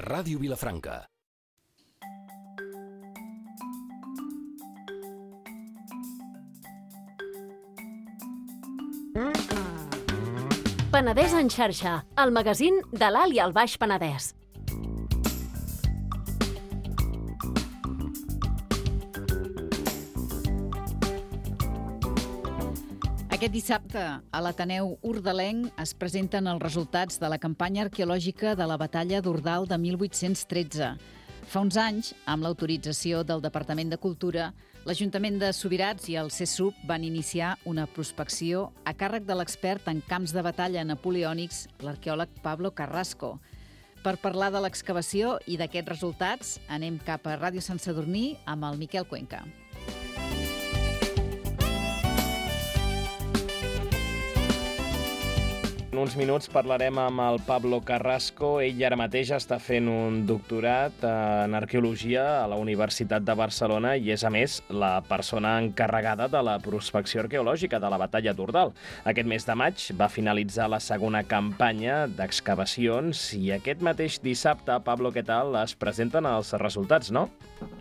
Ràdio Vilafranca. Penedès en xarxa, el magazín de l'Alt i el Baix Penedès. Aquest dissabte, a l'Ateneu Hordalenc es presenten els resultats de la campanya arqueològica de la batalla d'Ordal de 1813. Fa uns anys, amb l'autorització del Departament de Cultura, l'Ajuntament de Subirats i el CSUB van iniciar una prospecció a càrrec de l'expert en camps de batalla napoleònics, l'arqueòleg Pablo Carrasco. Per parlar de l'excavació i d'aquests resultats, anem cap a Ràdio Sant Sadurní amb el Miquel Cuenca. En uns minuts parlarem amb el Pablo Carrasco. Ell ara mateix està fent un doctorat en arqueologia a la Universitat de Barcelona i és, a més, la persona encarregada de la prospecció arqueològica de la batalla d'Ordal. Aquest mes de maig va finalitzar la segona campanya d'excavacions i aquest mateix dissabte, Pablo, què tal? Es presenten els resultats, no?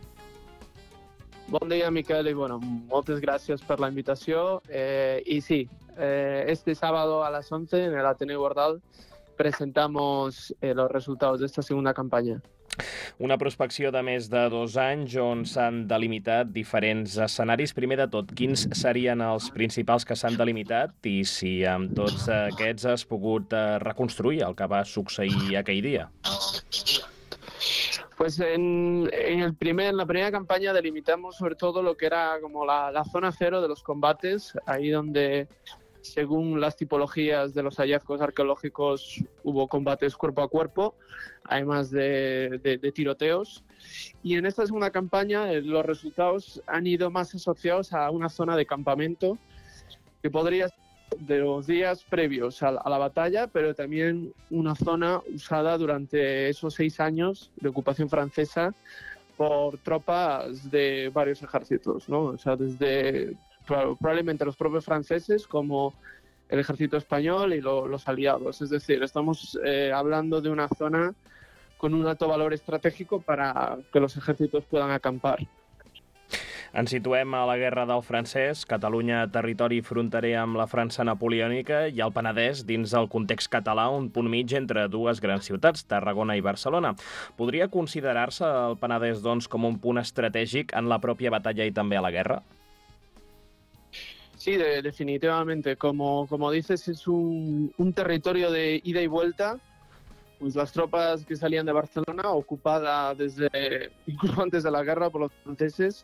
Bon dia, Miquel, i moltes gràcies per la invitació. Y sí, este sábado a las 11 en el Ateneo Ordal presentamos los resultados de esta segunda campaña. Una prospecció de més de 2 anys on s'han delimitat diferents escenaris. Primer de tot, quins serien els principals que s'han delimitat i si amb tots aquests has pogut reconstruir el que va succeir aquell dia? Pues en la primera campaña delimitamos sobre todo lo que era como la zona cero de los combates, ahí donde, según las tipologías de los hallazgos arqueológicos, hubo combates cuerpo a cuerpo, además de tiroteos. Y en esta segunda campaña los resultados han ido más asociados a una zona de campamento que podría ser de los días previos a la batalla, pero también una zona usada durante esos 6 años de ocupación francesa por tropas de varios ejércitos, ¿no? O sea, desde probablemente los propios franceses como el ejército español y los aliados. Es decir, estamos hablando de una zona con un alto valor estratégico para que los ejércitos puedan acampar. Ens situem a la Guerra del Francès, Catalunya territori fronterer amb la França napoleònica i el Penedès dins el context català, un punt mig entre dues grans ciutats, Tarragona i Barcelona. Podria considerar-se el Penedès, doncs, com un punt estratègic en la pròpia batalla i també a la guerra? Sí, definitivamente. Como dices, es un territorio de ida y vuelta. Pues las tropas que salían de Barcelona, ocupada incluso antes de la guerra por los franceses,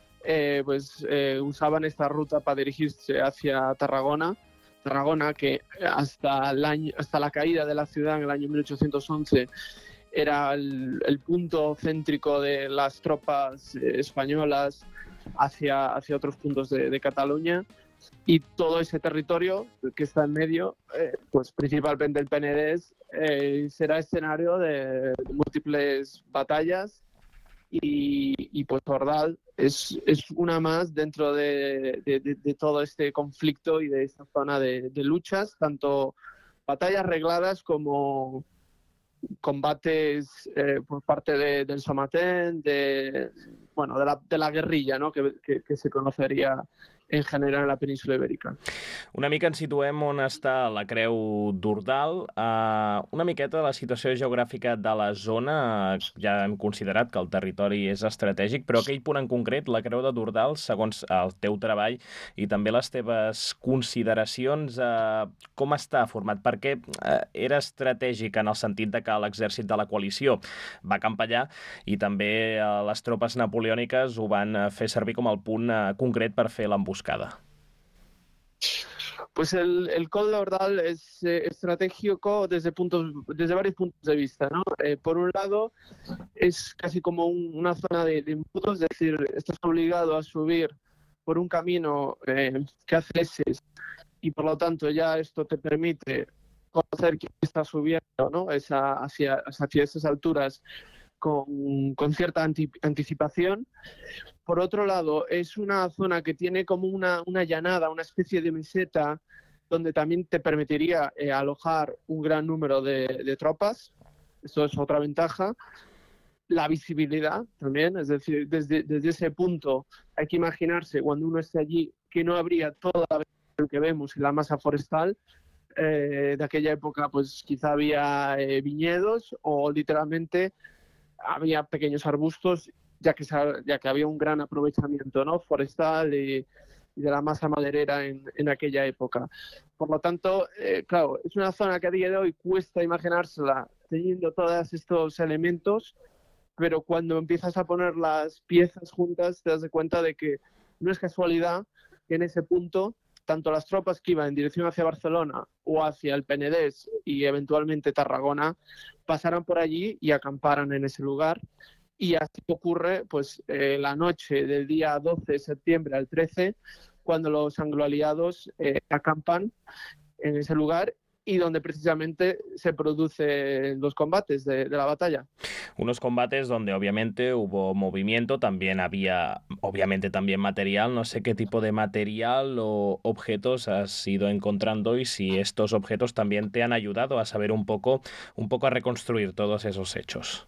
usaban esta ruta para dirigirse hacia Tarragona que hasta la caída de la ciudad en el año 1811 era el punto céntrico de las tropas españolas hacia otros puntos de Cataluña, y todo ese territorio que está en medio, pues principalmente el Penedès, será escenario de múltiples batallas. Y pues Ordal es una más dentro de todo este conflicto y de esta zona de luchas, tanto batallas regladas como combates por parte del Somaten, de la guerrilla, ¿no? que se conocería en general en la península ibèrica. Una mica ens situem on està la Creu d'Ordal. Una miqueta la situació geogràfica de la zona, ja hem considerat que el territori és estratègic, però aquell punt en concret, la Creu d'Ordal, segons el teu treball i també les teves consideracions, com està format? Perquè era estratègic en el sentit de que l'exèrcit de la coalició va acampar allà i també les tropes napoleòniques ho van fer servir com el punt concret per fer l'emboscada. Pues el Col de Ordal es estratégico desde varios puntos de vista, ¿no? Por un lado, es casi como una zona de embudo, es decir, estás obligado a subir por un camino que hace eses y por lo tanto ya esto te permite conocer quién está subiendo, ¿no? Hacia esas alturas con cierta anticipación. Por otro lado, es una zona que tiene como una llanada, una especie de meseta, donde también te permitiría alojar un gran número de tropas. Esto es otra ventaja. La visibilidad también, es decir, desde ese punto hay que imaginarse cuando uno esté allí que no habría toda la vegetación que vemos en la masa forestal. De aquella época pues quizá había viñedos o literalmente había pequeños arbustos, ya que había un gran aprovechamiento, ¿no?, forestal y de la masa maderera en aquella época. Por lo tanto, claro, es una zona que a día de hoy cuesta imaginársela teniendo todos estos elementos, pero cuando empiezas a poner las piezas juntas te das cuenta de que no es casualidad que en ese punto tanto las tropas que iban en dirección hacia Barcelona o hacia el Penedès y eventualmente Tarragona pasaran por allí y acamparan en ese lugar. Y así ocurre pues la noche del día 12 de septiembre al 13, cuando los angloaliados acampan en ese lugar y donde precisamente se producen los combates de la batalla. Unos combates donde obviamente hubo movimiento, también había obviamente también material. No sé qué tipo de material o objetos has ido encontrando y si estos objetos también te han ayudado a saber un poco a reconstruir todos esos hechos.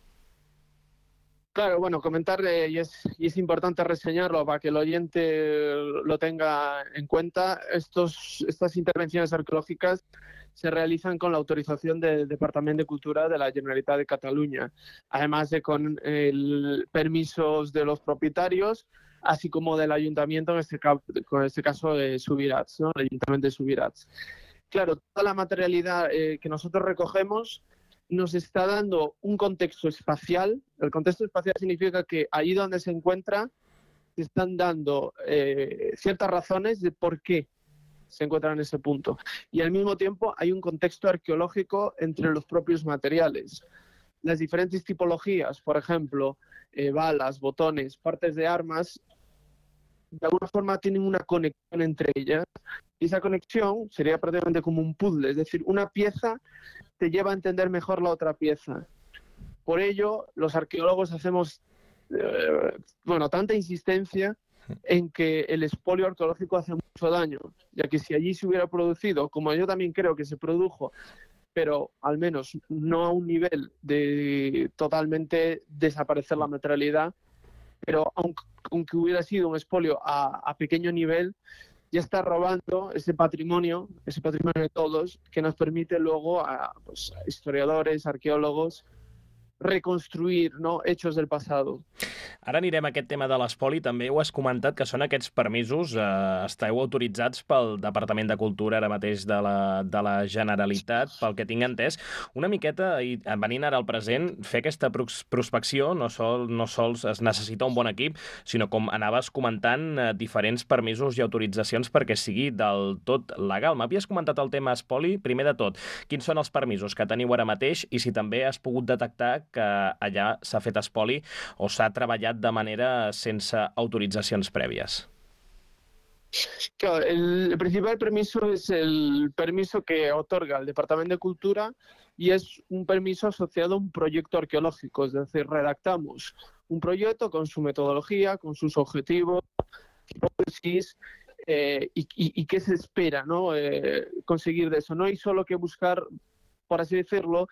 Claro, bueno, comentarle, y es importante reseñarlo para que el oyente lo tenga en cuenta, estas intervenciones arqueológicas se realizan con la autorización del Departamento de Cultura de la Generalitat de Cataluña, además de con permisos de los propietarios, así como del ayuntamiento, en este caso de Subirats, ¿no?, el ayuntamiento de Subirats. Claro, toda la materialidad que nosotros recogemos nos está dando un contexto espacial. El contexto espacial significa que allí donde se encuentra se están dando ciertas razones de por qué se encuentran en ese punto. Y al mismo tiempo hay un contexto arqueológico entre los propios materiales. Las diferentes tipologías, por ejemplo, balas, botones, partes de armas, de alguna forma tienen una conexión entre ellas. Y esa conexión sería prácticamente como un puzzle, es decir, una pieza te lleva a entender mejor la otra pieza. Por ello, los arqueólogos hacemos tanta insistencia en que el expolio arqueológico hace mucho daño, ya que si allí se hubiera producido, como yo también creo que se produjo, pero al menos no a un nivel de totalmente desaparecer la materialidad, pero aunque hubiera sido un expolio a pequeño nivel, ya está robando ese patrimonio de todos, que nos permite luego a historiadores, arqueólogos, reconstruir, no, hechos del passado. Ara anirem a aquest tema de l'espoli. També ho has comentat, que són aquests permisos. Esteu autoritzats pel Departament de Cultura ara mateix de la Generalitat, pel que tinc entès. Una miqueta, i venint ara al present, fer aquesta prospecció no sols es necessita un bon equip, sinó, com anaves comentant, diferents permisos i autoritzacions perquè sigui del tot legal. M'havies comentat el tema espoli. Primer de tot, quins són els permisos que teniu ara mateix i si també has pogut detectar que allà s'ha fet espoli o s'ha treballat de manera sense autorizaciones previas. Claro, el principal permiso es el permiso que otorga el Departamento de Cultura y es un permiso asociado a un proyecto arqueológico, es decir, redactamos un proyecto con su metodología, con sus objetivos, hipótesis y qué se espera, ¿no?, conseguir de eso. No hay solo que buscar, por así decirlo,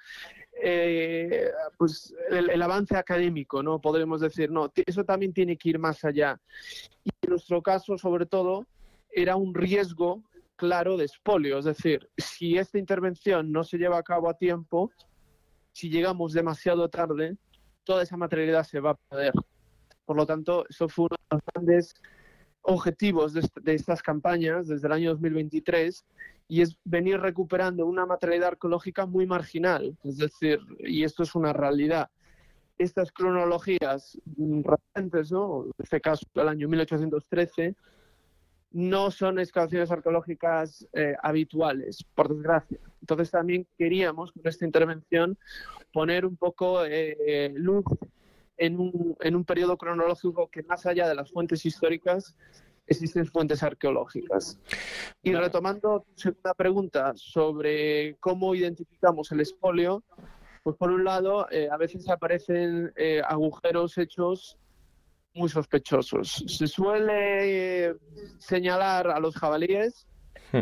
el avance académico, ¿no?, podremos decir, no, eso también tiene que ir más allá. Y en nuestro caso, sobre todo, era un riesgo claro de expolio, es decir, si esta intervención no se lleva a cabo a tiempo, si llegamos demasiado tarde, toda esa materialidad se va a perder. Por lo tanto, eso fue uno de los grandes objetivos de estas campañas desde el año 2023, y es venir recuperando una materialidad arqueológica muy marginal, es decir, y esto es una realidad. Estas cronologías recientes, ¿no?, en este caso del año 1813, no son excavaciones arqueológicas habituales, por desgracia. Entonces también queríamos, con esta intervención, poner un poco luz en un periodo cronológico que, más allá de las fuentes históricas, existen fuentes arqueológicas. Y retomando tu segunda pregunta sobre cómo identificamos el expolio, pues por un lado, a veces aparecen agujeros hechos muy sospechosos. Se suele señalar a los jabalíes,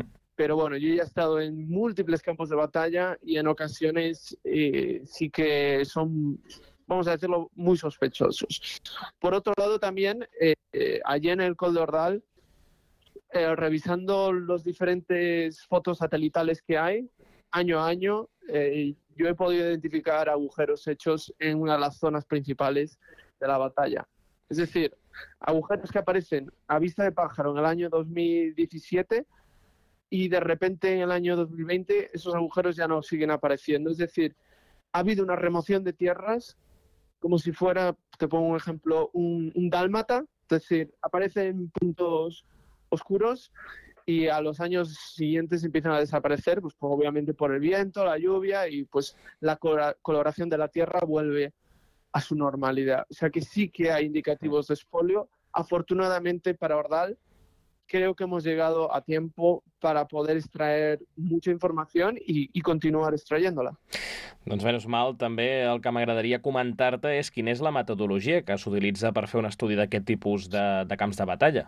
pero bueno, yo ya he estado en múltiples campos de batalla y en ocasiones sí que son, vamos a decirlo, muy sospechosos. Por otro lado también, allí en el Col d'Ordal, revisando los diferentes fotos satelitales que hay, año a año, yo he podido identificar agujeros hechos en una de las zonas principales de la batalla. Es decir, agujeros que aparecen a vista de pájaro en el año 2017 y de repente en el año 2020 esos agujeros ya no siguen apareciendo. Es decir, ha habido una remoción de tierras como si fuera, te pongo un ejemplo, un dálmata, es decir, aparecen puntos oscuros y a los años siguientes empiezan a desaparecer, pues obviamente por el viento, la lluvia y pues la coloración de la tierra vuelve a su normalidad. O sea que sí que hay indicativos de expolio. Afortunadamente para Ordal, creo que hemos llegado a tiempo para poder extraer mucha información i continuar extrayéndola. Doncs menys mal, també el que m'agradaria comentar-te és quina és la metodologia que s'utilitza per fer un estudi d'aquest tipus de camps de batalla.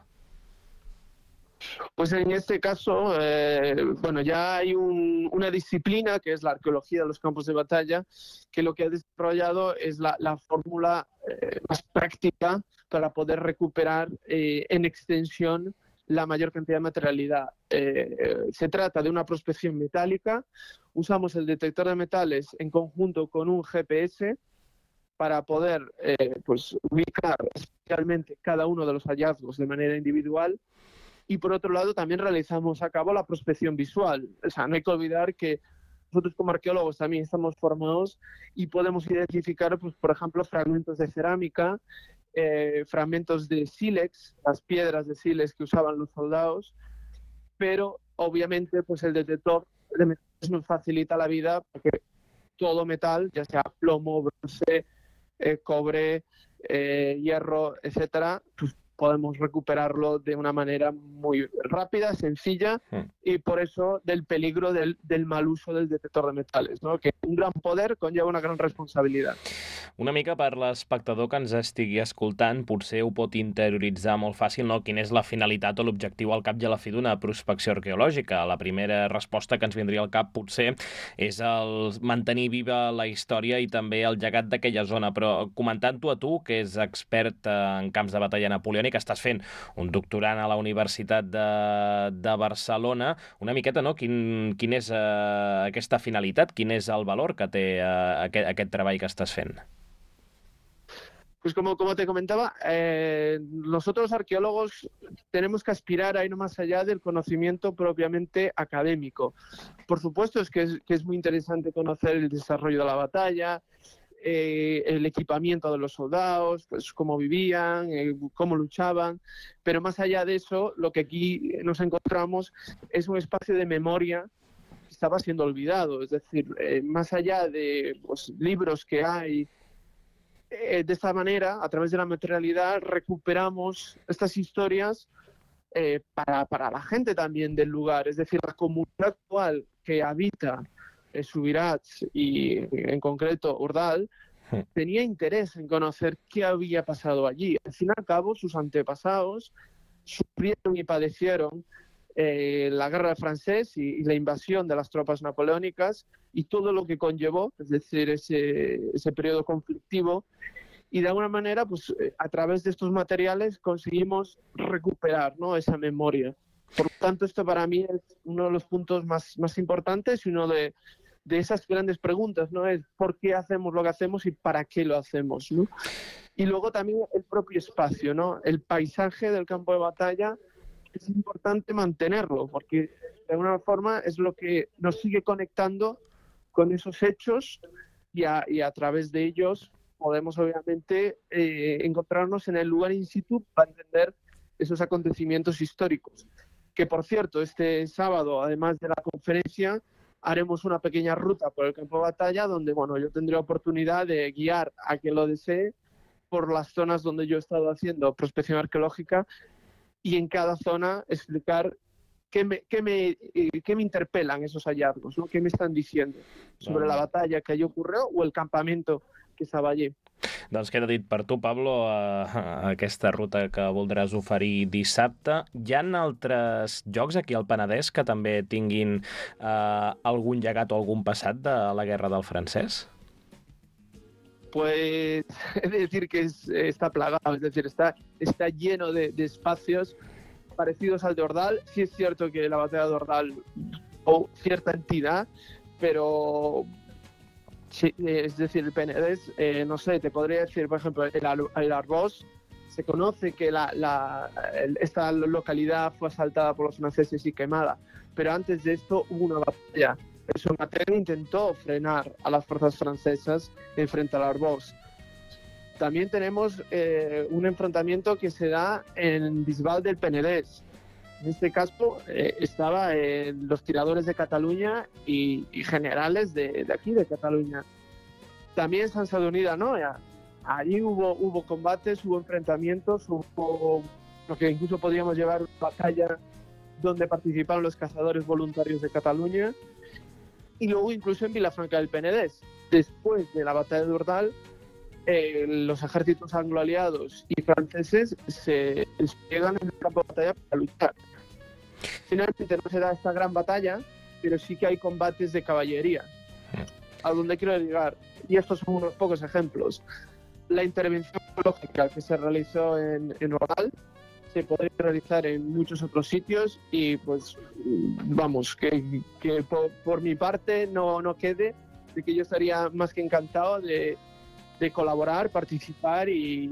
Pues en este caso, bueno, ya hay una disciplina que es la arqueología de los campos de batalla, que lo que ha desarrollado es la fórmula más práctica para poder recuperar en extensión la mayor cantidad de materialidad. Se trata de una prospección metálica. Usamos el detector de metales en conjunto con un GPS para poder pues, ubicar especialmente cada uno de los hallazgos de manera individual. Y por otro lado también realizamos a cabo la prospección visual. O sea, no hay que olvidar que nosotros como arqueólogos también estamos formados y podemos identificar, pues, por ejemplo, fragmentos de cerámica, fragmentos de sílex, las piedras de sílex que usaban los soldados, pero obviamente pues el detector de metales nos facilita la vida porque todo metal, ya sea plomo, bronce, cobre, hierro, etcétera, pues podemos recuperarlo de una manera muy rápida, sencilla, y por eso del peligro del mal uso del detector de metales, no? Que un gran poder conlleva una gran responsabilitat. Una mica per l'espectador que ens estigui escoltant, potser ho pot interioritzar molt fàcil, no? Quina és la finalitat o l'objectiu al cap i a la fi d'una prospecció arqueològica. La primera resposta que ens vindria al cap potser és el mantenir viva la història i també el llegat d'aquella zona, però comentant-ho a tu, que és expert en camps de batalla napoleònic, estàs fent un doctorant a la Universitat de Barcelona, una miqueta, no? Quin és aquesta finalitat, quin és el valor que té aquest treball que estàs fent? Pues como te comentaba, nosotros los arqueólogos tenemos que aspirar a ir más allá del conocimiento propiamente académico. Por supuesto que es muy interesante conocer el desarrollo de la batalla, el equipamiento de los soldados, pues cómo vivían, cómo luchaban, pero más allá de eso, lo que aquí nos encontramos es un espacio de memoria que estaba siendo olvidado. Es decir, más allá de pues, libros que hay, de esta manera, a través de la materialidad, recuperamos estas historias para la gente también del lugar. Es decir, la comunidad actual que habita Subirats y en concreto Ordal, tenía interés en conocer qué había pasado allí. Al fin y al cabo, sus antepasados sufrieron y padecieron la guerra francesa y la invasión de las tropas napoleónicas y todo lo que conllevó, es decir, ese periodo conflictivo, y de alguna manera, pues a través de estos materiales conseguimos recuperar, ¿no?, esa memoria. Por lo tanto, esto para mí es uno de los puntos más importantes y uno de esas grandes preguntas, ¿no? Es por qué hacemos lo que hacemos y para qué lo hacemos, ¿no? Y luego también el propio espacio, ¿no? El paisaje del campo de batalla es importante mantenerlo, porque de alguna forma es lo que nos sigue conectando con esos hechos y a través de ellos podemos obviamente encontrarnos en el lugar in situ para entender esos acontecimientos históricos. Que por cierto, este sábado, además de la conferencia, haremos una pequeña ruta por el campo de batalla donde, bueno, yo tendré oportunidad de guiar a quien lo desee por las zonas donde yo he estado haciendo prospección arqueológica y en cada zona explicar qué me interpelan esos hallazgos, ¿no? ¿Qué me están diciendo sobre la batalla que allí ocurrió o el campamento que estaba allí? Doncs queda dit per tu, Pablo, aquesta ruta que voldràs oferir dissabte. Hi ha altres llocs aquí al Penedès que també tinguin algun llegat o algun passat de la Guerra del Francès? Pues he de decir que está plagado, es decir, está lleno de espacios parecidos al de Ordal. Sí es cierto que la batalla de Ordal o cierta entidad, pero sí, es decir, el Penedès, no sé, te podría decir, por ejemplo, el Arbós, se conoce que esta localidad fue asaltada por los franceses y quemada, pero antes de esto hubo una batalla. El Somaten intentó frenar a las fuerzas francesas en frente al Arbós. También tenemos un enfrentamiento que se da en Bisbal del Penedès. En este caso estaban los tiradores de Cataluña y generales de aquí, de Cataluña. También San Sadurní d'Anoia. Allí hubo combates, hubo enfrentamientos, hubo lo que incluso podríamos llevar una batalla donde participaron los cazadores voluntarios de Cataluña. Y luego incluso en Vilafranca del Penedès. Después de la batalla de Ordal, los ejércitos angloaliados y franceses se despliegan en el campo de batalla para luchar. Finalmente no se da esta gran batalla, pero sí que hay combates de caballería. A donde quiero llegar, y estos son unos pocos ejemplos. La intervención biológica que se realizó en Ordal se podría realizar en muchos otros sitios y pues vamos, que por mi parte no quede de que yo estaría más que encantado de colaborar, participar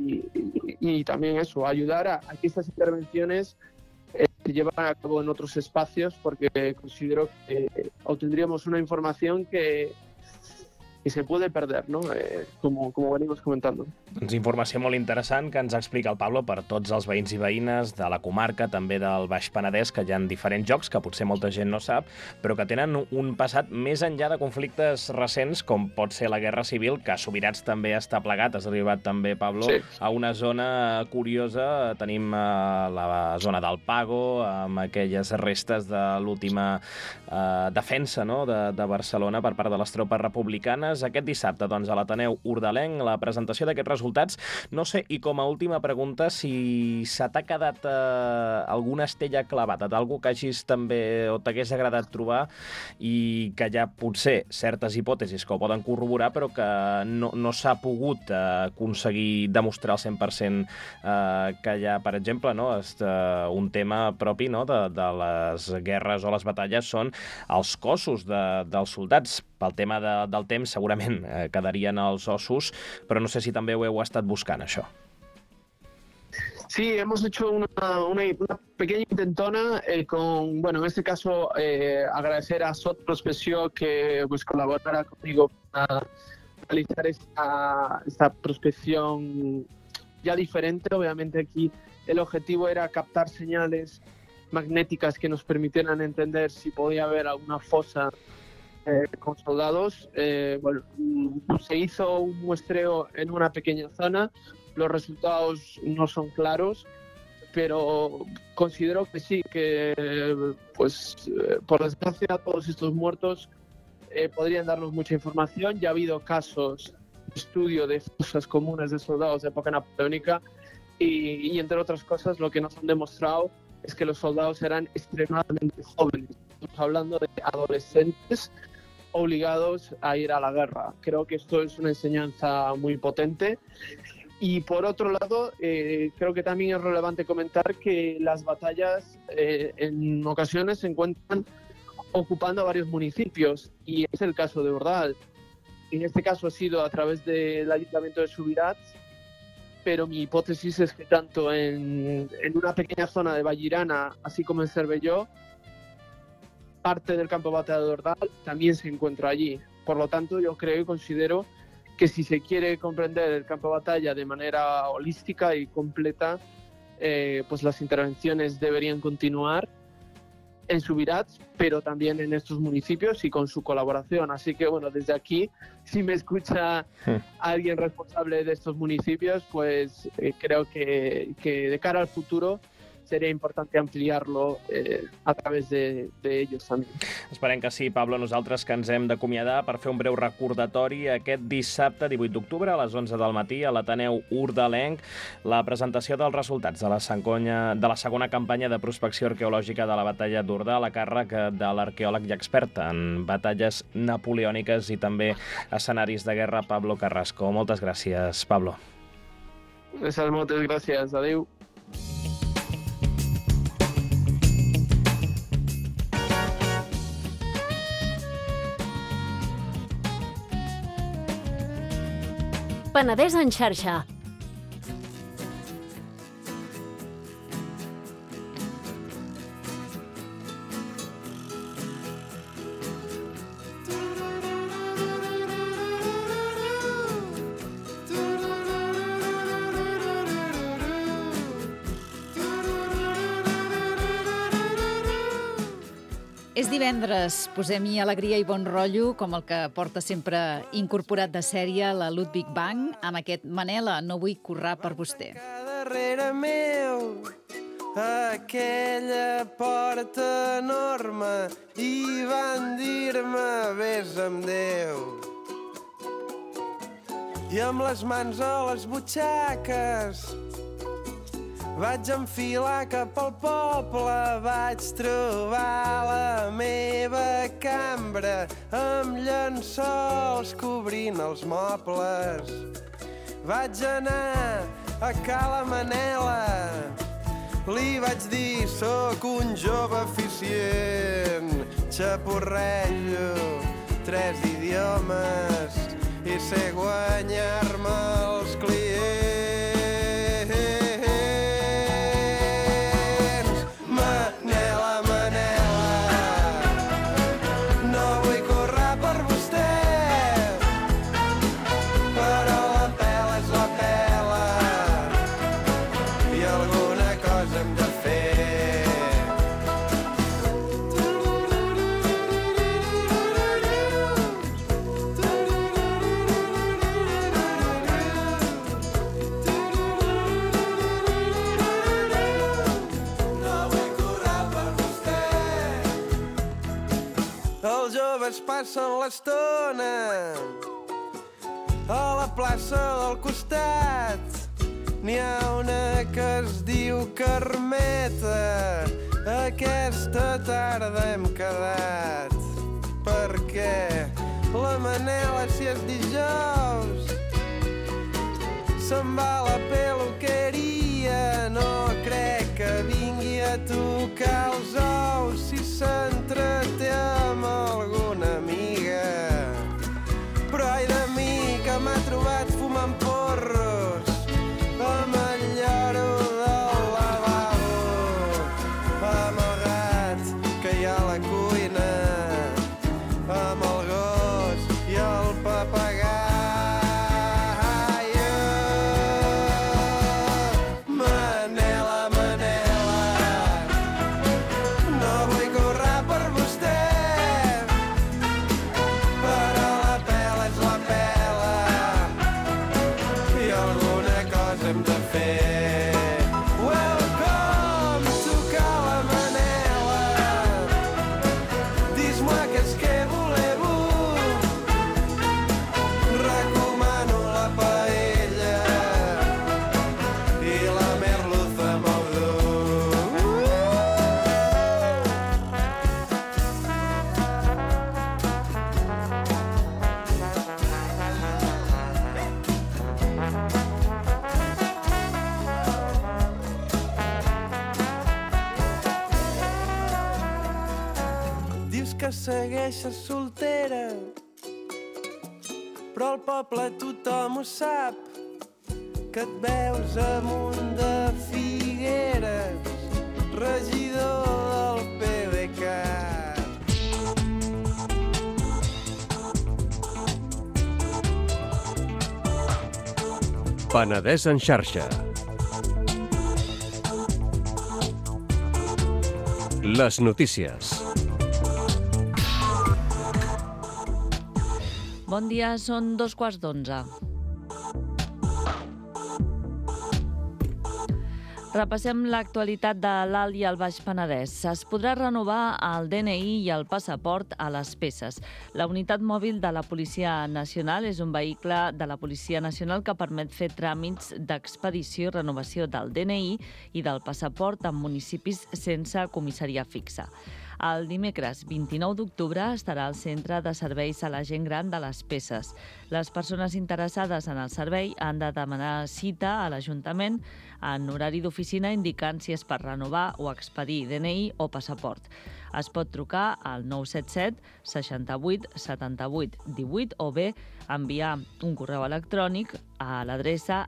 y también eso, ayudar a que estas intervenciones se llevan a cabo en otros espacios, porque considero que obtendríamos una información que se puede perder, no? Como venimos comentando. Doncs informació molt interessant que ens explica el Pablo per tots els veïns i veïnes de la comarca, també del Baix Penedès, que hi ha diferents jocs que potser molta gent no sap, però que tenen un passat més enllà de conflictes recents, com pot ser la Guerra Civil, que a Subirats també està plegat. Has arribat també, Pablo, sí, a una zona curiosa. Tenim la zona del Pago, amb aquelles restes de l'última defensa, no?, de Barcelona per part de les tropes republicanes. Aquest dissabte, doncs, a l'Ateneu Urdalenc, la presentació d'aquests resultats. No sé, i com a última pregunta, si se t'ha quedat alguna estella clavada d'algú que hagis també o t'hagués agradat trobar i que hi ha potser certes hipòtesis que ho poden corroborar, però que no s'ha pogut aconseguir demostrar al 100% que hi ha, per exemple, no, un tema propi, no, de les guerres o les batalles són els cossos dels soldats. Pel tema del temps segurament quedarien els ossos, però no sé si també ho heu estat buscant, això. Sí, hemos hecho una pequeña intentona con, bueno, en este caso agradecer a Sot Prospecció que pues colaborara conmigo para realizar esta prospección ya diferente. Obviamente aquí el objetivo era captar señales magnéticas que nos permitieran entender si podía haber alguna fosa con soldados. Bueno, se hizo un muestreo en una pequeña zona. Los resultados no son claros, pero considero que sí, que pues por desgracia todos estos muertos podrían darnos mucha información. Ya ha habido casos de estudio de fosas comunes de soldados de época napoleónica y entre otras cosas lo que nos han demostrado es que los soldados eran extremadamente jóvenes. Estamos hablando de adolescentes obligados a ir a la guerra. Creo que esto es una enseñanza muy potente. Y por otro lado, creo que también es relevante comentar que las batallas en ocasiones se encuentran ocupando varios municipios, y es el caso de Ordal. En este caso ha sido a través del Ayuntamiento de Subirats, pero mi hipótesis es que tanto en una pequeña zona de Vallirana, así como en Cervelló, parte del campo de batalla de Ordal también se encuentra allí. Por lo tanto, yo creo y considero que si se quiere comprender el campo de batalla de manera holística y completa, pues las intervenciones deberían continuar en Subirats, pero también en estos municipios y con su colaboración. Así que, bueno, desde aquí, si me escucha alguien responsable de estos municipios, pues creo que de cara al futuro sería importante ampliarlo a través de ellos también. Esperem que sí, Pablo. Nosaltres que ens hem d'acomiadar per fer un breu recordatori aquest dissabte 18 d'octubre a les 11 del matí a l'Ateneu Urdalenc, la presentació dels resultats de la segona campanya de prospecció arqueològica de la batalla d'Urdal a càrrec de l'arqueòleg i expert en batalles napoleòniques i també escenaris de guerra, Pablo Carrasco. Moltes gràcies, Pablo. Moltes gràcies. Adéu. Penedès en xarxa. És divendres, posem-hi alegria i bon rotllo, com el que porta sempre incorporat de sèrie la Ludwig Bank, amb aquest Manela, no vull currar per vostè. Darrere meu, aquella porta enorme, i van dir-me vés amb Déu. I amb les mans a les butxaques vaig enfilar cap al poble, vaig trobar la meva cambra amb llençols cobrint els mobles. Vaig anar a Cala Manela, li vaig dir soc un jove eficient, xapurrello 3 idiomes i sé guanyar-me els clients. Es passen l'estona a la plaça del costat. N'hi ha una que es diu Carmeta. Aquesta tarda hem quedat perquè la Manela, si és dijous, se'n va a la peluqueria. No crec que vingui a tocar els ous si s'entreté amb alguna amiga. Però ai de mi que m'ha trobat fumant porros amb el lloro del lavabo, amagat que hi ha a la cuina, amb el gos i el papagai. Segueixes soltera, però al poble tothom ho sap, que et veus amunt de Figueres, regidor del PDeCAT. Penedès en xarxa. Les notícies. Bon dia, són 2:15. Repassem l'actualitat de l'Alt i el Baix Penedès. Es podrà renovar el DNI i el passaport a les peces. La unitat mòbil de la Policia Nacional és un vehicle de la Policia Nacional que permet fer tràmits d'expedició i renovació del DNI i del passaport en municipis sense comissaria fixa. El dimecres 29 d'octubre estarà al Centre de Serveis a la Gent Gran de les Peces. Les persones interessades en el servei han de demanar cita a l'Ajuntament en horari d'oficina indicant si és per renovar o expedir DNI o passaport. Es pot trucar al 977 68 78 18 o bé enviar un correu electrònic a l'adreça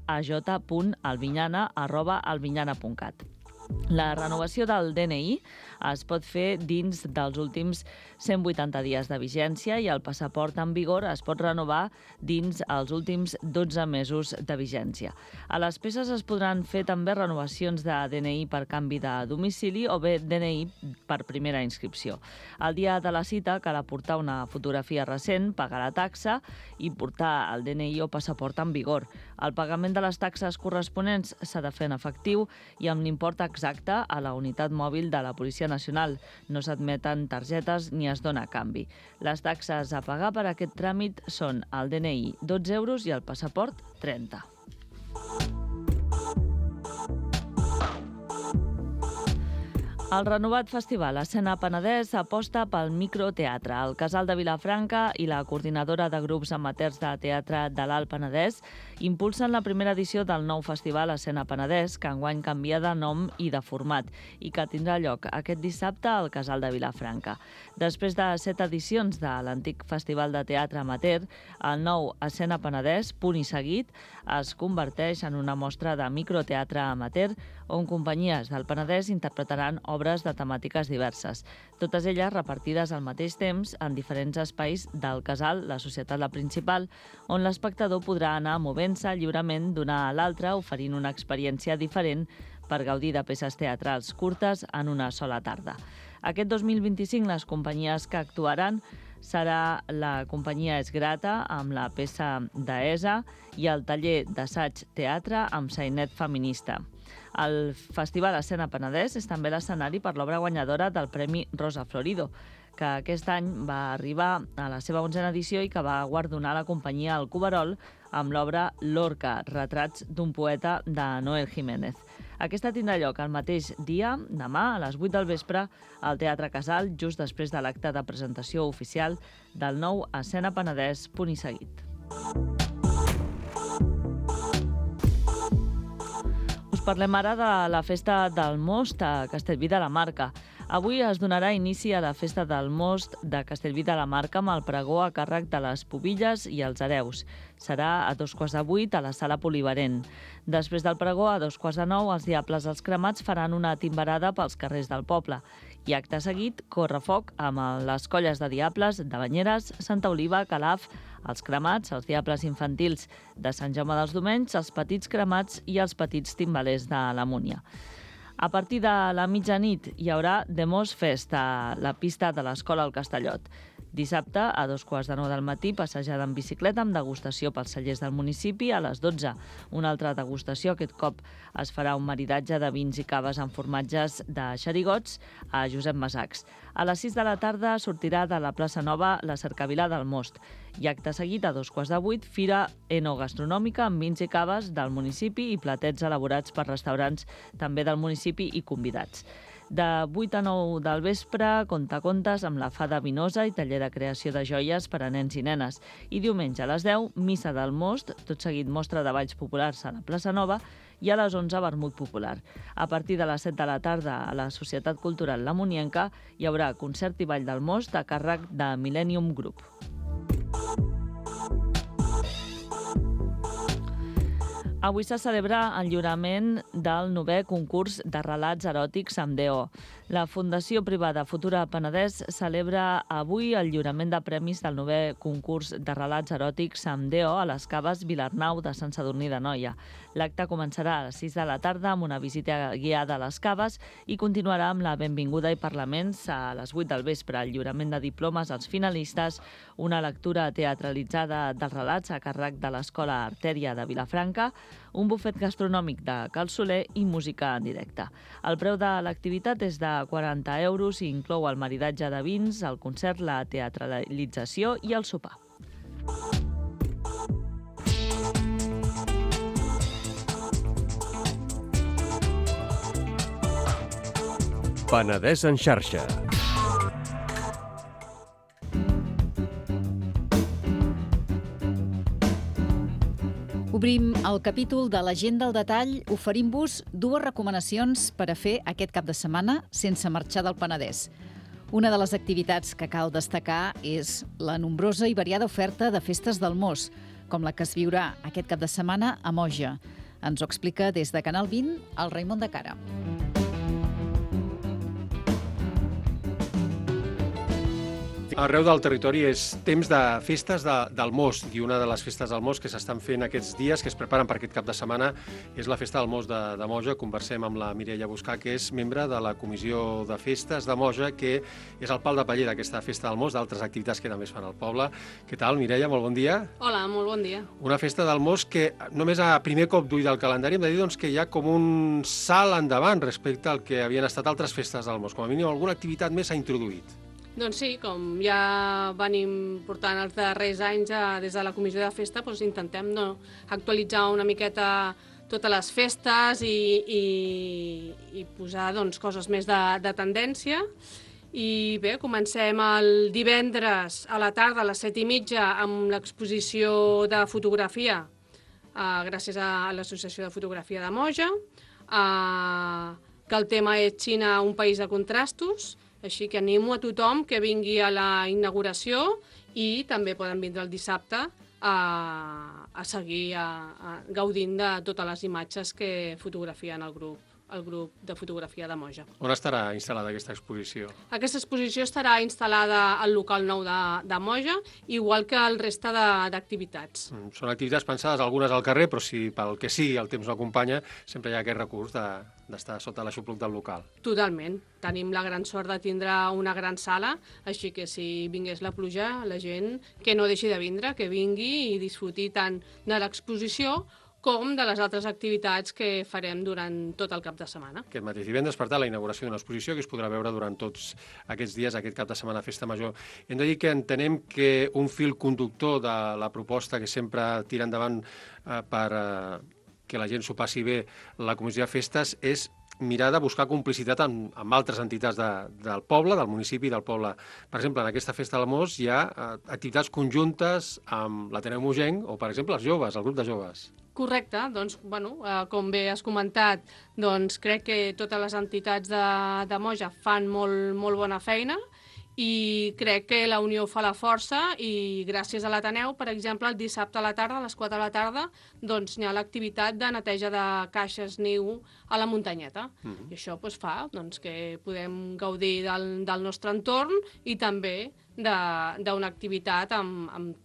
aj.albinyana@albinyana.cat. La renovació del DNI es pot fer dins dels últims 180 dies de vigència i el passaport en vigor es pot renovar dins els últims 12 mesos de vigència. A les peces es podran fer també renovacions de DNI per canvi de domicili o bé DNI per primera inscripció. El dia de la cita cal aportar una fotografia recent, pagar la taxa i portar el DNI o passaport en vigor. El pagament de les taxes corresponents s'ha de fer en efectiu i amb l'import exacte a la unitat mòbil de la Policia Nacional. No s'admeten targetes ni es dona canvi. Les taxes a pagar per aquest tràmit són el DNI 12 euros i el passaport 30. El renovat festival Escena Penedès aposta pel microteatre. El Casal de Vilafranca i la Coordinadora de Grups Amateurs de Teatre de l'Alt Penedès impulsen la primera edició del nou festival Escena Penedès, que enguany canvia de nom i de format i que tindrà lloc aquest dissabte al Casal de Vilafranca. Després de 7 edicions de l'antic Festival de Teatre Amateur, el nou Escena Penedès, punt i seguit, es converteix en una mostra de microteatre amateur on companyies del Penedès interpretaran obres de temàtiques diverses, totes elles repartides al mateix temps en diferents espais del casal, la societat la principal, on l'espectador podrà anar movent-se lliurement d'una a l'altra, oferint una experiència diferent per gaudir de peces teatrals curtes en una sola tarda. Aquest 2025 les companyies que actuaran serà la companyia Esgrata amb la peça d'Esa i el taller d'assaig teatre amb sainet feminista. El Festival Escena Penedès és també l'escenari per l'obra guanyadora del Premi Rosa Florido, que aquest any va arribar a la seva 11a edició i que va guardonar la companyia El Cuberol amb l'obra Lorca, retrats d'un poeta de Noel Jiménez. Aquesta tindrà lloc el mateix dia, demà, a les 8 del vespre, al Teatre Casal, just després de l'acte de presentació oficial del nou Escena Penedès, punt i seguit. Us parlem ara de la Festa del Most a Castellví de la Marca. Avui es donarà inici a la Festa del Most de Castellví de la Marca amb el pregó a càrrec de les Pubilles i els Hereus. Serà a 7:15 a la Sala Polivalent. Després del pregó, a 9:15, els Diables els Cremats faran una timbarada pels carrers del poble. I acte seguit, correfoc amb les colles de Diables de Banyeres, Santa Oliva, Calaf, els Cremats, els Diables Infantils de Sant Jaume dels Domenys, els Petits Cremats i els Petits Timbalers de la Múnia. A partir de la mitjanit hi haurà The Most Fest a la pista de l'Escola al Castellot. Dissabte, a 2:15 del matí, passejada en bicicleta amb degustació pels cellers del municipi a les 12. Una altra degustació, aquest cop es farà un maridatge de vins i caves amb formatges de xerigots a Josep Masacs. A les 6 de la tarda sortirà de la plaça Nova la cercavila del Most. I acte seguit, a 7:15, fira enogastronòmica amb vins i caves del municipi i platets elaborats per restaurants també del municipi i convidats. De 8 a 9 del vespre, contacontes amb la Fada Vinosa i taller de creació de joies per a nens i nenes. I diumenge a les 10, missa del Most, tot seguit mostra de balls populars a la plaça Nova i a les 11, vermut popular. A partir de les 7 de la tarda, a la Societat Cultural La Munienca hi haurà concert i ball del Most a càrrec de Millennium Group. Avui se celebra el lliurament del 9è concurs de relats eròtics amb DO. La Fundació Privada Futura Penedès celebra avui el lliurament de premis del 9è concurs de relats eròtics amb DO a les Caves Vilarnau de Sant Sadurní d'Anoia. L'acte començarà a les 6 de la tarda amb una visita guiada a les caves i continuarà amb la benvinguda i parlaments a les 8 del vespre, el lliurament de diplomes als finalistes, una lectura teatralitzada dels relats a càrrec de l'Escola Artèria de Vilafranca, un bufet gastronòmic de Cal Soler i música en directe. El preu de l'activitat és de 40 euros i inclou el maridatge de vins, el concert, la teatralització i el sopar. Penedès en xarxa. Obrim el capítol de la gent del detall oferint-vos dues recomanacions per a fer aquest cap de setmana sense marxar del Penedès. Una de les activitats que cal destacar és la nombrosa i variada oferta de festes del Mos, com la que es viurà aquest cap de setmana a Moja. Ens ho explica des de Canal 20 el Raimon de Cara. Arreu del territori és temps de festes del Mos, i una de les festes del Mos que s'estan fent aquests dies, que es preparen per aquest cap de setmana, és la festa del Mos de Moja. Conversem amb la Mireia Buscà, que és membre de la Comissió de Festes de Moja, que és el pal de paller d'aquesta festa del Mos, d'altres activitats que també es fan al poble. Què tal, Mireia? Molt bon dia. Hola, molt bon dia. Una festa del Mos que només a primer cop d'ull del calendari hem de dir que hi ha com un salt endavant respecte al que havien estat altres festes del Mos. Com a mínim, alguna activitat més s'ha introduït. Doncs sí, com ja venim portant els darrers anys des de la Comissió de Festa, doncs intentem actualitzar una miqueta totes les festes i posar coses més de tendència. I bé, comencem el divendres a la tarda a les 7:30 amb l'exposició de fotografia, gràcies a l'Associació de Fotografia de Moja, que el tema és Xina, un país de contrastos. Així que animo a tothom que vingui a la inauguració i també poden vindre el dissabte a seguir gaudint de totes les imatges que fotografien el grup de fotografia de Moja. On estarà instal·lada aquesta exposició? Aquesta exposició estarà instal·lada al local nou de Moja, igual que el reste d'activitats. Són activitats pensades algunes al carrer, però si pel que sigui el temps no acompanya, sempre hi ha aquest recurs d'estar sota l'aixopluc del local. Totalment. Tenim la gran sort de tindre una gran sala, així que si vingués la pluja, la gent que no deixi de vindre, que vingui i disfruti tant de l'exposició com de les altres activitats que farem durant tot el cap de setmana. Aquest mateix divendres, per tant, la inauguració d'una exposició que es podrà veure durant tots aquests dies, aquest cap de setmana, Festa Major. Hem de dir que entenem que un fil conductor de la proposta que sempre tira endavant per que la gent s'ho passi bé la Comissió de Festes és mirar de buscar complicitat amb altres entitats del poble, del municipi i del poble. Per exemple, en aquesta festa del Mos hi ha activitats conjuntes amb l'Ateneu Mogenc o, per exemple, els joves, el grup de joves. Correcte, doncs, com bé has comentat, doncs crec que totes les entitats de Moja fan molt bona feina i crec que la unió fa la força i gràcies a l'Ateneu, per exemple, el dissabte a la tarda, a les 4 de la tarda, doncs hi ha l'activitat de neteja de caixes niu a la muntanyeta. I això fa que podem gaudir del nostre entorn i també d'una activitat amb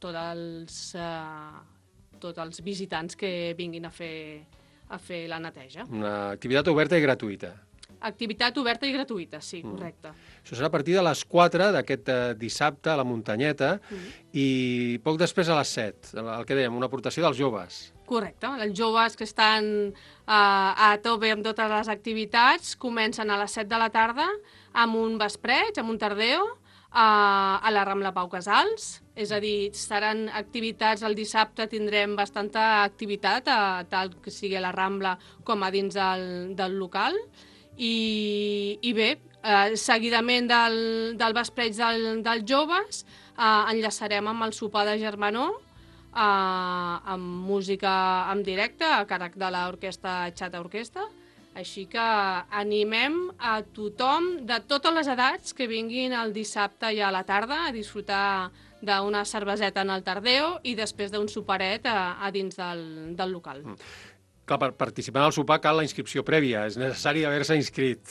tots els visitants que vinguin a fer la neteja. Una activitat oberta i gratuïta. Activitat oberta i gratuïta, sí, correcte. Això serà a partir de les 4 d'aquest dissabte a la muntanyeta i poc després a les 7, el que dèiem, una aportació dels joves. Correcte, els joves que estan a tope amb totes les activitats comencen a les 7 de la tarda amb un vespreig, amb un tardeo, a la Rambla Pau Casals, és a dir, seran activitats, el dissabte tindrem bastanta activitat, tal que sigui a la Rambla com a dins del local, i bé, seguidament del vespreig dels joves enllaçarem amb el sopar de germanor, amb música en directe a càrrec de l'orquestra Xata Orquestra. Així que animem a tothom de totes les edats que vinguin el dissabte i a la tarda a disfrutar d'una cerveseta en el tardeo i després d'un soparet a dins del local. Clar, per participar en el sopar cal la inscripció prèvia, és necessari haver-se inscrit.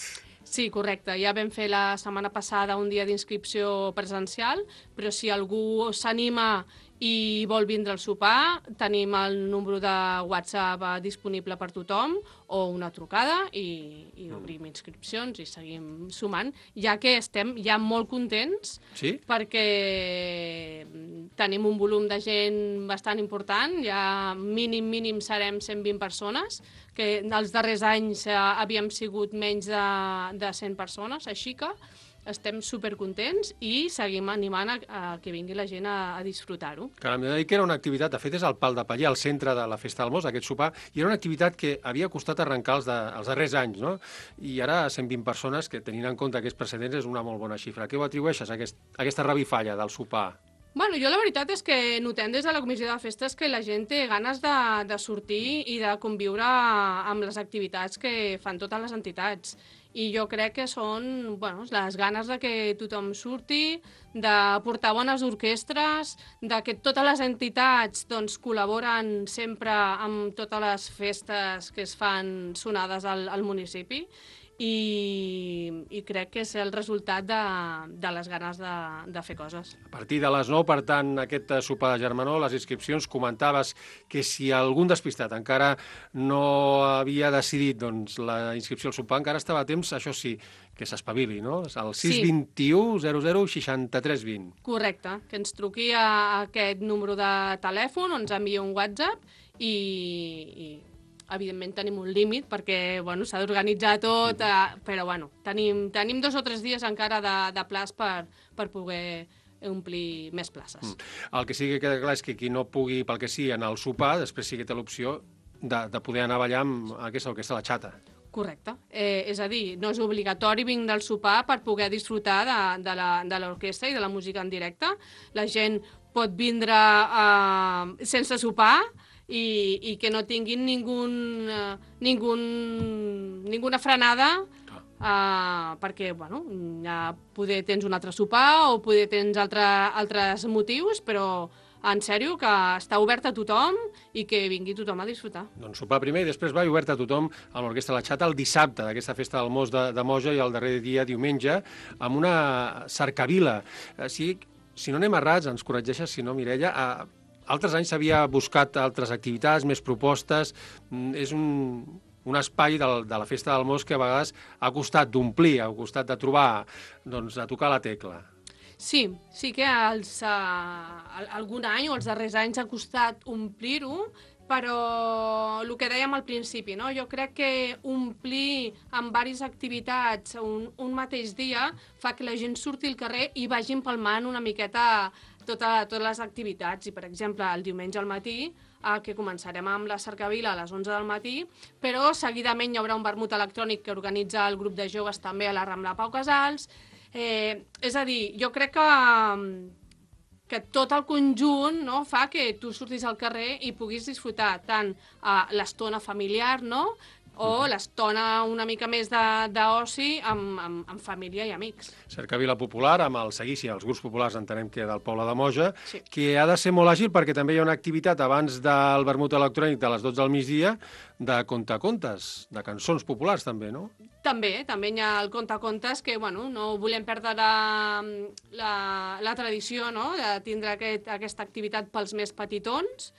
Sí, correcte. Ja vam fer la setmana passada un dia d'inscripció presencial, però si algú s'anima i vol vindre al sopar, tenim el número de WhatsApp disponible per tothom o una trucada i obrim inscripcions i seguim sumant, ja que estem ja molt contents perquè tenim un volum de gent bastant important, ja mínim serem 120 persones, que els darrers anys havíem sigut menys de 100 persones, així que estem supercontents i seguim animant a que vingui la gent a disfrutar-ho. Caram, he dit que era una activitat, de fet és al Pal de Paller, al centre de la Festa del Most, aquest sopar, i era una activitat que havia costat arrencar els darrers anys, no? I ara 120 persones, que tenint en compte aquests precedents, és una molt bona xifra. Què ho atribueixes, aquesta revifalla del sopar? Bueno, jo la veritat és que notem des de la Comissió de Festes que la gent té ganes de sortir i de conviure amb les activitats que fan totes les entitats. I jo crec que són les ganes de que tothom surti, de portar bones orquestres, de que totes les entitats col·laboren sempre amb totes les festes que es fan sonades al municipi i crec que és el resultat de les ganes de fer coses. A partir de les 9, per tant, aquest sopar de germanor, les inscripcions, comentaves que si algun despistat encara no havia decidit la inscripció al sopar, encara estava a temps, això sí, que s'espavili, no? El 621 00 63 20. Correcte, que ens truqui a aquest número de telèfon o ens enviï un WhatsApp i evidentment tenim un límit perquè s'ha d'organitzar tot, però tenim 2 o 3 dies encara de plaç per poder omplir més places. El que sí que queda clar és que qui no pugui, pel que sigui, anar al sopar, després sí que té l'opció de poder anar a ballar amb aquesta orquestra La Xata. Correcte. És a dir, no és obligatori vindre al sopar per poder disfrutar de l'orquestra i de la música en directe. La gent pot vindre sense sopar i que no tinguin ninguna frenada perquè, ja poder tens un altre sopar o poder tens altres motius, però en sèrio, que està obert a tothom i que vingui tothom a disfrutar. Doncs sopar primer i després va i obert a tothom amb l'Orquestra La Xata el dissabte d'aquesta festa del Most de Moja i el darrer dia, diumenge, amb una cercavila. Si no anem errats, ens corregeixes, si no, Mireia, altres anys s'havia buscat altres activitats, més propostes. És un espai de la Festa del Most que a vegades ha costat d'omplir, ha costat de trobar, de tocar la tecla. Sí que algun any o els darrers anys ha costat omplir-ho, però el que dèiem al principi, no? Jo crec que omplir amb diverses activitats un mateix dia fa que la gent surti al carrer i vagi empalmant una miqueta totes les activitats. I, per exemple, el diumenge al matí, que començarem amb la cercavila a les 11 del matí, però seguidament hi haurà un vermut electrònic que organitza el grup de joves també a la Rambla Pau Casals. És a dir, jo crec que tot el conjunt fa que tu surtis al carrer i puguis disfrutar tant l'estona familiar o l'estona una mica més d'oci amb família i amics. Cercavila popular, amb el seguici, els grups populars entenem que del Poble de Moja, que ha de ser molt àgil perquè també hi ha una activitat abans del vermut electrònic de les 12 del migdia de contacontes, de cançons populars també, no? També hi ha el contacontes que, no volem perdre la tradició de tindre aquesta activitat pels més petitons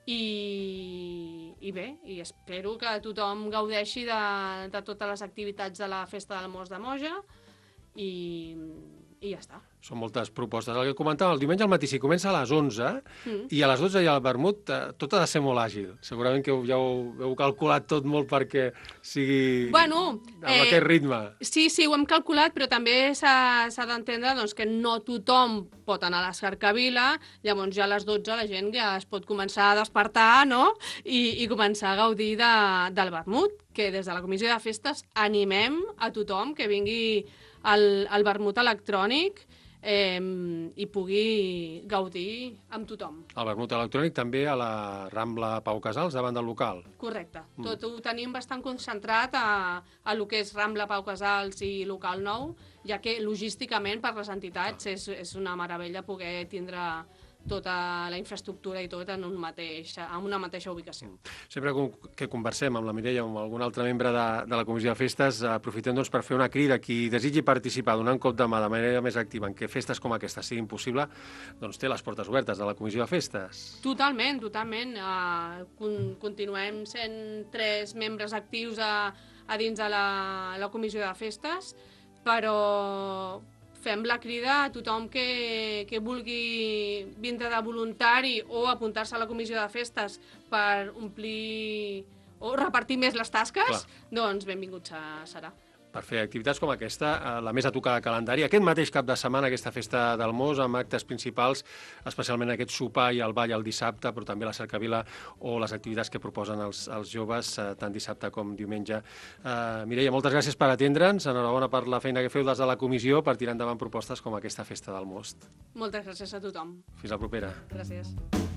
i bé, i espero que tothom gaudeixi de totes les activitats de la Festa del Most de Moja i ja està. Són moltes propostes. El que comentàvem, el diumenge al matí, si comença a les 11 i a les 12 hi ha el vermut, tot ha de ser molt àgil. Segurament que ja ho heu calculat tot molt perquè sigui amb aquest ritme. Sí, ho hem calculat, però també s'ha d'entendre que no tothom pot anar a la cercavila, llavors ja a les 12 la gent ja es pot començar a despertar i començar a gaudir del vermut, que des de la Comissió de Festes animem a tothom que vingui al vermut electrònic i pugui gaudir amb tothom. El vermut electrònic també a la Rambla Pau Casals, davant del local. Correcte. Tot ho tenim bastant concentrat a lo que és Rambla Pau Casals i local nou, ja que logísticament per les entitats és una meravella poder tindre tota la infraestructura i tot en una mateixa ubicació. Sempre que conversem amb la Mireia o amb algun altre membre de la Comissió de Festes, aprofitem doncs, per fer una crida a qui desitgi participar, donar un cop de mà de manera més activa en què festes com aquesta siguin possible, doncs té les portes obertes de la Comissió de Festes. Totalment. Continuem sent 3 membres actius a dins de la Comissió de Festes, però fem la crida a tothom que vulgui vindre de voluntari o apuntar-se a la Comissió de Festes per omplir o repartir més les tasques, doncs benvingut serà. Per fer activitats com aquesta, la més a tocar de calendari, aquest mateix cap de setmana, aquesta festa del Mos, amb actes principals, especialment aquest sopar i el ball el dissabte, però també la cercavila o les activitats que proposen els joves, tant dissabte com diumenge. Mireia, moltes gràcies per atendre'ns, enhorabona per la feina que feu des de la comissió per tirar endavant propostes com aquesta festa del Most. Moltes gràcies a tothom. Fins la propera. Gràcies.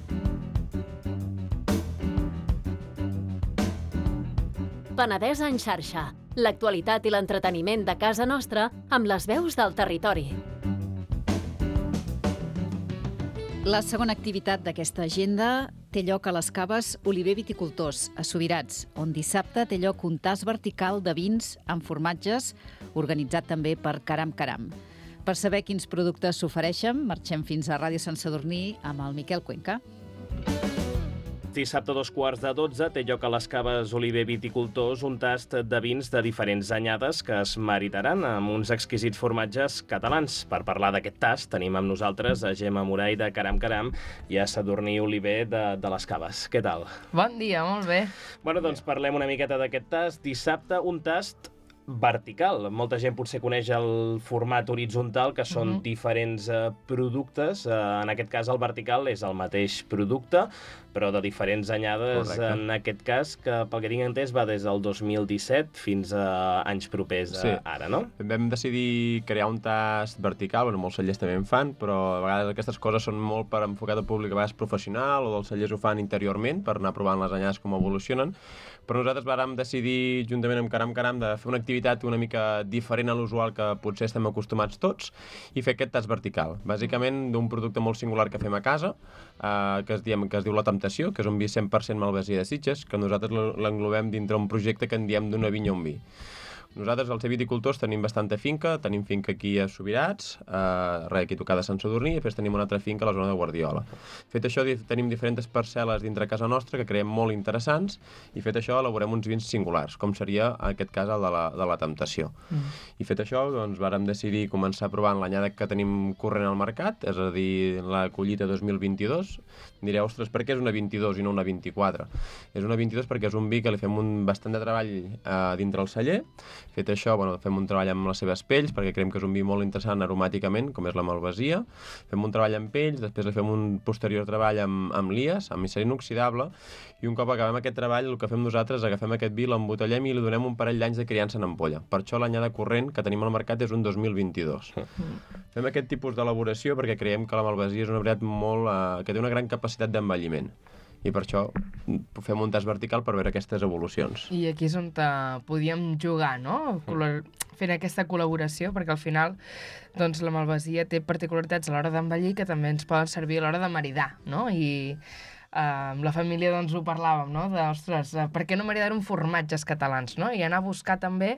Penedès en xarxa. L'actualitat i l'entreteniment de casa nostra amb les veus del territori. La segona activitat d'aquesta agenda té lloc a les caves Oliver Viticultors, a Subirats, on dissabte té lloc un tast vertical de vins amb formatges, organitzat també per Caram Caram. Per saber quins productes s'ofereixen, marxem fins a Ràdio Sant Sadurní amb el Miquel Cuenca. Dissabte a 11:15 té lloc a les caves Oliver Viticultors un tast de vins de diferents anyades que es maritaran amb uns exquisits formatges catalans. Per parlar d'aquest tast tenim amb nosaltres a Gemma Moray de Caram Caram i a Sadurní Oliver de les Caves. Què tal? Bon dia, molt bé. Bueno, doncs parlem una miqueta d'aquest tast. Dissabte un tast vertical. Molta gent potser coneix el format horitzontal, que són diferents productes. En aquest cas, el vertical és el mateix producte, però de diferents anyades. Correcte. En aquest cas, que pel que tinc entès va des del 2017 fins a anys propers ara, no? Vam decidir crear un tast vertical, bueno, molts cellers també en fan, però a vegades aquestes coses són molt per enfocat al públic a vegades professional, o els cellers ho fan interiorment per anar provant les anyades com evolucionen. Però nosaltres vàrem decidir, juntament amb Caram Caram, de fer una activitat una mica diferent a l'usual que potser estem acostumats tots i fer aquest tast vertical. Bàsicament d'un producte molt singular que fem a casa, que es diu La Temptació, que és un vi 100% malvasia de Sitges, que nosaltres l'englobem dintre un projecte que en diem d'una vinya a un vi. Nosaltres, els viticultors, tenim bastanta finca. Tenim finca aquí a Subirats, aquí tocada a Sant Sadurní, i després tenim una altra finca a la zona de Guardiola. Fet això, tenim diferents parcel·les dintre casa nostra que creiem molt interessants, i fet això, elaborem uns vins singulars, com seria, en aquest cas, el de la Temptació. I fet això, doncs, vàrem decidir començar provant l'anyada que tenim corrent al mercat, és a dir, la collita 2022. Direu, ostres, per què és una 22 i no una 24? És una 22 perquè és un vi que li fem bastant de treball dintre el celler. Fet això, fem un treball amb les seves pells, perquè creiem que és un vi molt interessant aromàticament, com és la malvasia. Fem un treball amb pells, després li fem un posterior treball amb lies, amb micelina inoxidable, i un cop acabem aquest treball, el que fem nosaltres és agafem aquest vi, l'embotellem i li donem un parell d'anys de criança en ampolla. Per això l'anyada corrent que tenim al mercat és un 2022. Fem aquest tipus d'elaboració perquè creiem que la malvasia és una varietat que té una gran capacitat d'envelliment. I per això fem un tast vertical per veure aquestes evolucions. I aquí és on podíem jugar, no? Fent aquesta col·laboració, perquè al final la malvasia té particularitats a l'hora d'envellir que també ens poden servir a l'hora de maridar, no? I amb la família ho parlàvem, no? Ostres, per què no maridar un formatges catalans, no? I anar a buscar també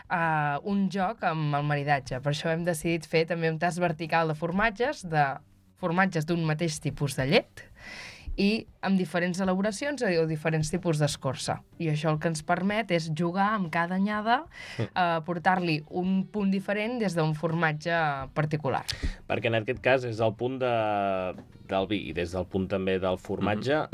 un joc amb el maridatge. Per això hem decidit fer també un tast vertical de formatges d'un mateix tipus de llet, i amb diferents elaboracions o diferents tipus d'escorça. I això el que ens permet és jugar amb cada anyada, portar-li un punt diferent des d'un formatge particular. Perquè en aquest cas és el punt del vi i des del punt també del formatge.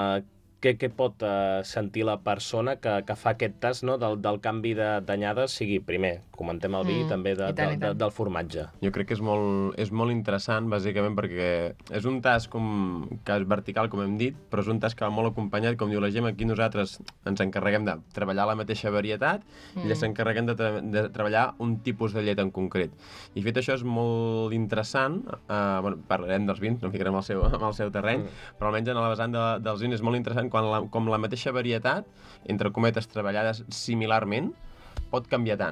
Què pot sentir la persona que fa aquest tast, no, del canvi d'anyada, sigui primer, comentem el vi, i també del formatge? Jo crec que és molt interessant, bàsicament, perquè és un tast que és vertical, com hem dit, però és un tast que va molt acompanyat, com diu la Gemma, aquí nosaltres ens encarreguem de treballar la mateixa varietat i elles s'encarreguem de treballar un tipus de llet en concret. I fet això és molt interessant, parlarem dels vins, no ficarem al seu terreny, però almenys en la vessant dels vins és molt interessant com la mateixa varietat, entre cometes treballades similarment, pot canviar tant.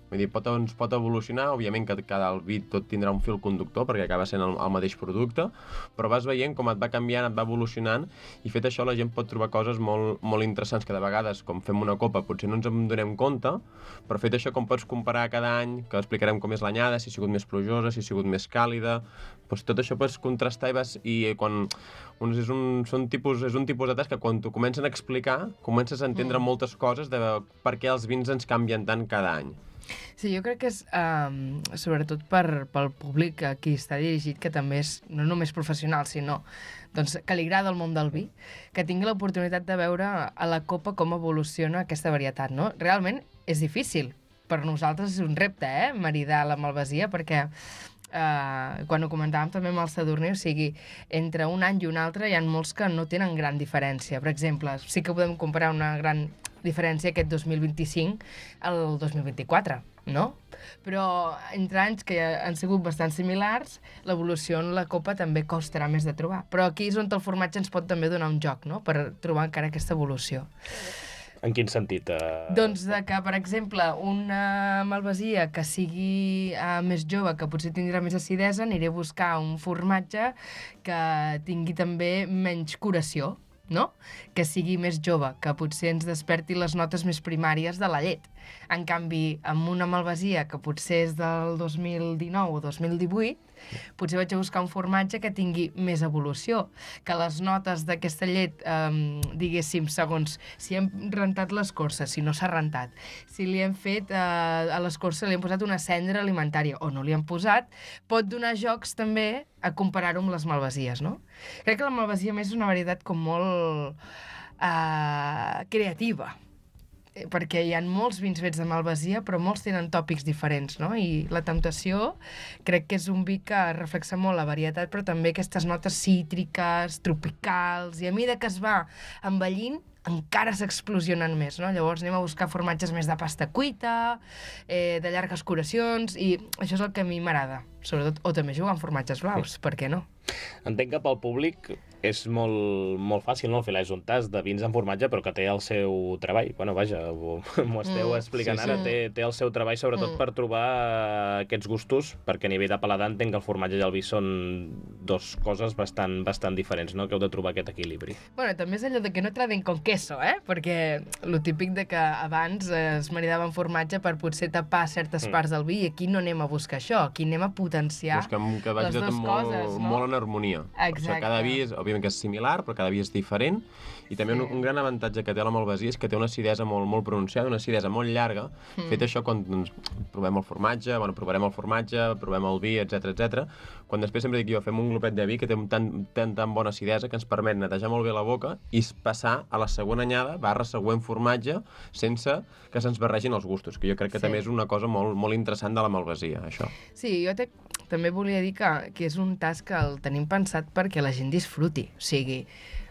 Vull dir, ens pot evolucionar, òbviament que cada vi tot tindrà un fil conductor perquè acaba sent el mateix producte, però vas veient com et va canviant, et va evolucionant, i fet això la gent pot trobar coses molt, molt interessants que de vegades, com fem una copa, potser no ens en donem compte, però fet això com pots comparar cada any, que explicarem com és l'anyada, si ha sigut més plujosa, si ha sigut més càlida, doncs tot això pots contrastar i quan és un tipus de tast que quan t'ho comencen a explicar, comences a entendre moltes coses de per què els vins ens canvien tant cada any. Sí, jo crec que és sobretot pel públic a qui està dirigit, que també és no només professional, sinó doncs, que li agrada el món del vi, que tingui l'oportunitat de veure a la copa com evoluciona aquesta varietat, no? Realment és difícil. Per nosaltres és un repte, maridar la malvasia, perquè quan ho comentàvem també amb el Sadurní, o sigui, entre un any i un altre hi ha molts que no tenen gran diferència. Per exemple, sí que podem comparar una gran diferència aquest 2025 al 2024, no? Però entre anys que han sigut bastant similars, l'evolució en la copa també costarà més de trobar. Però aquí és on el formatge ens pot també donar un joc, no?, per trobar encara aquesta evolució. En quin sentit? Doncs que, per exemple, una malvasia que sigui més jove, que potser tindrà més acidesa, aniré a buscar un formatge que tingui també menys curació, no? Que sigui més jove, que potser ens desperti les notes més primàries de la llet. En canvi, amb una malvasia que potser és del 2019 o 2018, potser vaig a buscar un formatge que tingui més evolució, que les notes d'aquesta llet, diguéssim, segons si hem rentat l'escorça, si no s'ha rentat, si li hem fet a l'escorça, li hem posat una cendra alimentària o no li hem posat, pot donar jocs també a comparar-ho amb les malvasies, no? Crec que la malvasia més és una varietat com molt creativa, perquè hi ha molts vins fets de malvasia, però molts tenen tòpics diferents, no? I la Temptació crec que és un vi que reflexa molt la varietat, però també aquestes notes cítriques, tropicals, i a mesura que es va envellint, encara s'explosionen més, no? Llavors anem a buscar formatges més de pasta cuita, de llargues curacions, i això és el que a mi m'agrada, sobretot, o també jugar amb formatges blaus, per què no? Entenc que pel públic és molt fàcil, no?, fer un tast de vins en formatge, però que té el seu treball. Bueno, vaja, m'ho esteu explicant ara, té el seu treball sobretot per trobar aquests gustos, perquè a nivell de paladar entenc que el formatge i el vi són dues coses bastant diferents, no?, que heu de trobar aquest equilibri. Bueno, també és allò de que no traden con queso, perquè lo típic de que abans es maridava en formatge per potser tapar certes parts del vi, i aquí no anem a buscar això, aquí anem a potenciar les dues coses, no? Molt en harmonia. Exacte. Cada vi és, òbviament que és similar, però cada vi és diferent, i també un gran avantatge que té la malvasia és que té una acidesa molt pronunciada, una acidesa molt llarga. Fet això, quan provem el formatge, provarem el formatge, provem el vi, etc. Quan després sempre dic jo, fem un glopet de vi que té tan bona acidesa que ens permet netejar molt bé la boca i passar a la següent anyada, següent formatge, sense que se'ns barregin els gustos, que jo crec que també és una cosa molt interessant de la malvasia, això. Sí, jo també volia dir que és un tast que el tenim pensat perquè la gent disfruti, o sigui,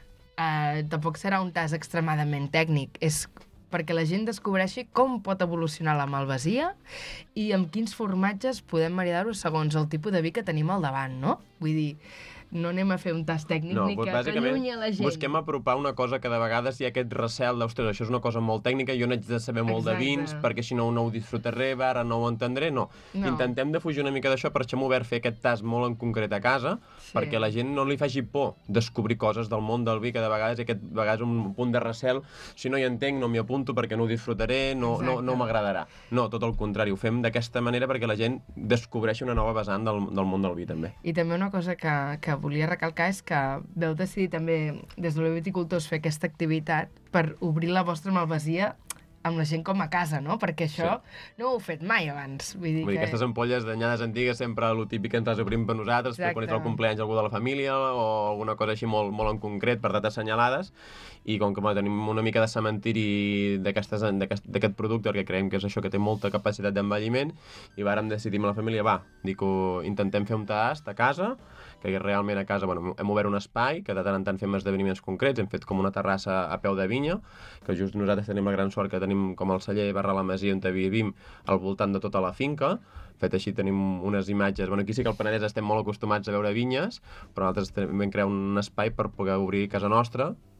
tampoc serà un tast extremadament tècnic, és perquè la gent descobreixi com pot evolucionar la malvasia i amb quins formatges podem maridar-ho segons el tipus de vi que tenim al davant, no? Vull dir, no anem a fer un tast tècnic ni que allunyi la gent. Busquem apropar una cosa que de vegades hi ha aquest recel d'ostres, això és una cosa molt tècnica, jo n'haig de saber molt de vins, perquè si no ho disfrutaré, ara no ho entendré, no. Intentem de fugir una mica d'això, per això m'ho obert fer aquest tast molt en concret a casa, perquè la gent no li faci por descobrir coses del món del vi, que de vegades és un punt de recel, si no hi entenc no m'hi apunto perquè no ho disfrutaré, no m'agradarà. No, tot el contrari, ho fem d'aquesta manera perquè la gent descobreixi una nova vessant del món del vi, també. I també una cosa que volia recalcar és que vau decidir també des de Viticultors fer aquesta activitat per obrir la vostra malvasia amb la gent com a casa, no? Perquè això no ho heu fet mai abans. Vull dir aquestes ampolles d'anyades antigues sempre el típic que ens les obrim per nosaltres, per quan és el compleanys d'algú de la família o alguna cosa així molt en concret per dates assenyalades, i com que tenim una mica de cementiri d'aquest producte, perquè creiem que és això que té molta capacitat d'envelliment, i vàrem decidir amb la família, intentem fer un tast a casa, que realment a casa hem obert un espai, que de tant en tant fem esdeveniments concrets, hem fet com una terrassa a peu de vinya, que just nosaltres tenim la gran sort que tenim com el celler / la masia on vivim al voltant de tota la finca. Fet així tenim unes imatges, aquí sí que al Penedès estem molt acostumats a veure vinyes, però nosaltres vam crear un espai per poder obrir casa nostra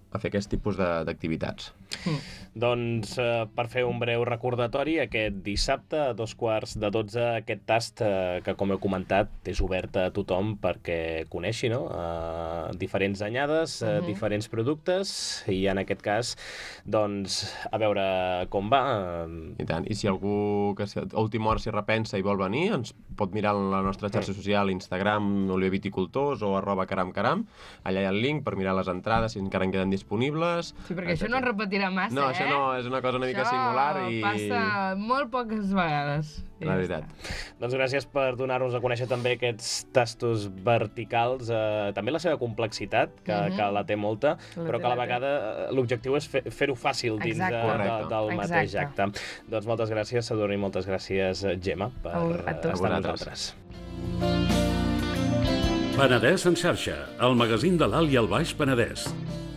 a fer aquest tipus d'activitats. Doncs per fer un breu recordatori, aquest dissabte a 11:45 aquest tast que, com heu comentat, és obert a tothom perquè coneixi, no? Diferents anyades, diferents productes, i en aquest cas, doncs, a veure com va. I tant. I si algú que a última hora s'hi repensa i vol venir, ens pot mirar en la nostra xarxa social, Instagram, Oliver-Viticultors o @caramcaram. Allà hi ha el link per mirar les entrades, si encara en queden disponibles. Sí, perquè això no es repetirà massa, no, això no, és una cosa una mica singular i... Això passa molt poques vegades. La veritat. Doncs gràcies per donar-nos a conèixer també aquests tastos verticals, també la seva complexitat, que la té molta, però que a la vegada l'objectiu és fer-ho fàcil dins del mateix acte. Doncs moltes gràcies, Sadurní, i moltes gràcies, Gemma, per estar amb nosaltres. Penedès en xarxa, el magazín de l'Alt i el Baix Penedès.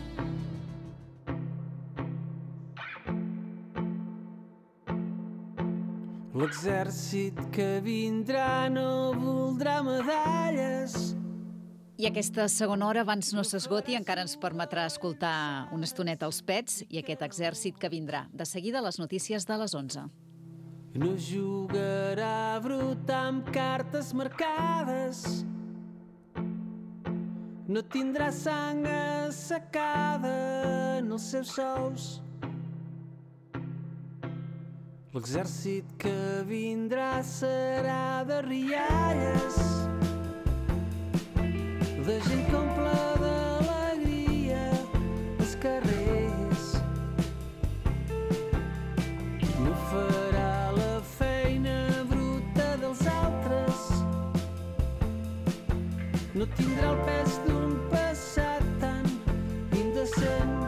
L'exèrcit que vindrà no voldrà medalles. I aquesta segona hora, abans no s'esgoti, encara ens permetrà escoltar una estoneta als Pets i aquest exèrcit que vindrà. De seguida, les notícies de les 11. No jugarà brut amb cartes marcades. No tindrà sang assecada en els seus sous. L'exèrcit que vindrà serà de rialles, de gent que omple d'alegria els carrers. No farà la feina bruta dels altres, no tindrà el pes d'un passat tan indecent.